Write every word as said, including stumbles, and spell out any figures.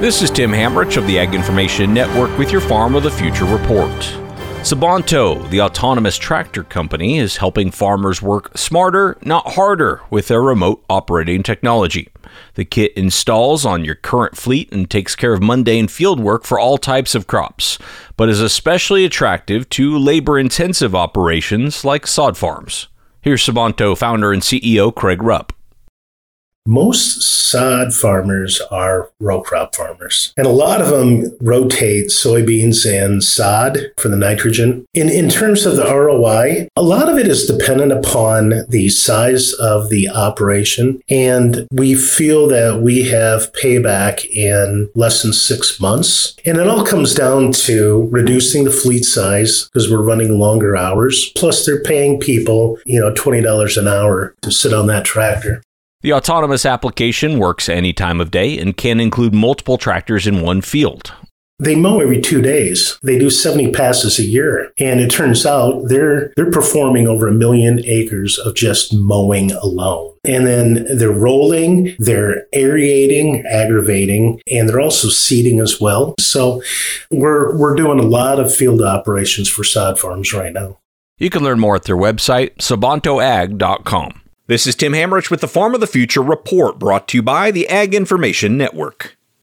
This is Tim Hamrich of the Ag Information Network with your Farm of the Future report. Sabonto, the autonomous tractor company, is helping farmers work smarter, not harder, with their remote operating technology. The kit installs on your current fleet and takes care of mundane field work for all types of crops, but is especially attractive to labor-intensive operations like sod farms. Here's Sabonto founder and C E O Craig Rupp. Most sod farmers are row crop farmers, and a lot of them rotate soybeans and sod for the nitrogen. In, in terms of the R O I, a lot of it is dependent upon the size of the operation, and we feel that we have payback in less than six months. And it all comes down to reducing the fleet size because we're running longer hours, plus they're paying people, you know, twenty dollars an hour to sit on that tractor. The autonomous application works any time of day and can include multiple tractors in one field. They mow every two days. They do seventy passes a year. And it turns out they're they're performing over a million acres of just mowing alone. And then they're rolling, they're aerating, aggravating, and they're also seeding as well. So we're we're doing a lot of field operations for sod farms right now. You can learn more at their website, sabonto ag dot com. This is Tim Hamrich with the Farm of the Future report, brought to you by the Ag Information Network.